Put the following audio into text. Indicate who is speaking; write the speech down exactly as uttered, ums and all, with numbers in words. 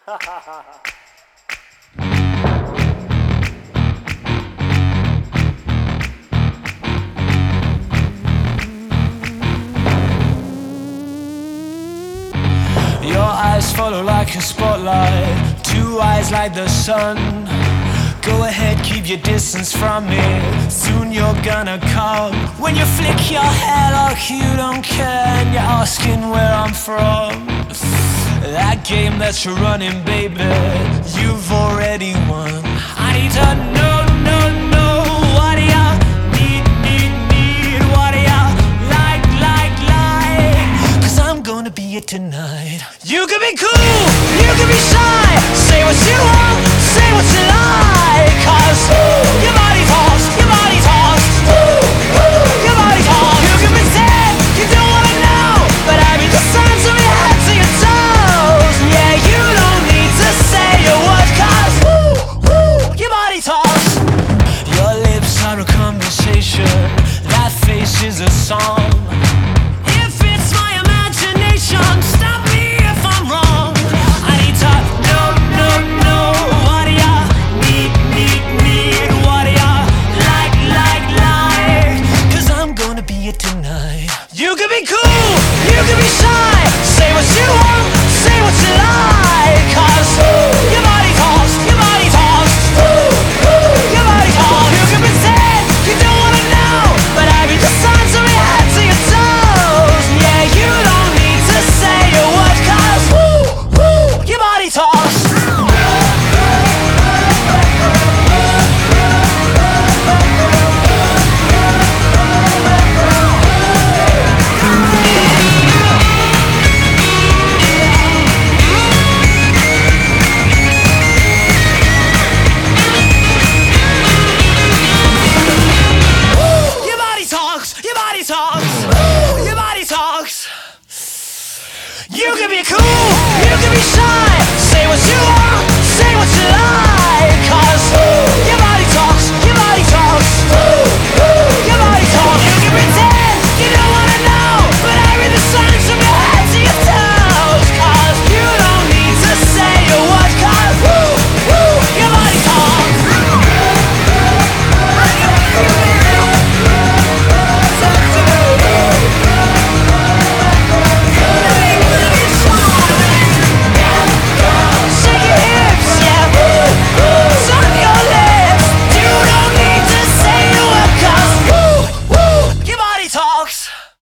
Speaker 1: Your eyes follow like a spotlight, two eyes like the sun. Go ahead, keep your distance from me, soon you're gonna come. When you flick your hair like you don't care and you're asking where I'm from, that game that you're running, baby, you've already won. I need to know, know, know, what do ya need, need, need, what do ya like, like, like, cause I'm gonna be it tonight. You can be cool, you can be shy, say what you want, say what you like, cause your body talks, your body talks, your body talks. You can pretend you don't wanna know, but I mean the signs from your head to your toes. Yeah, you don't need to say a word, cause your body talks. Your lips are a conversation, that face is a song. If it's my imagination, stop me if I'm wrong. I need to know, know, know, what do ya need, need, need, what do ya like, like, like, cause I'm gonna be it tonight. You can be cool, you can be shy, say what you want, say what you like, cause your body talks, your body talks, your body talks. You can pretend you don't wanna know, but I read the signs from your head to your toes. Yeah, you don't need to say a word, cause your body talks. Your body talks, your body talks, your body talks. You can be cool, you can be shy, say what you want, say what you like.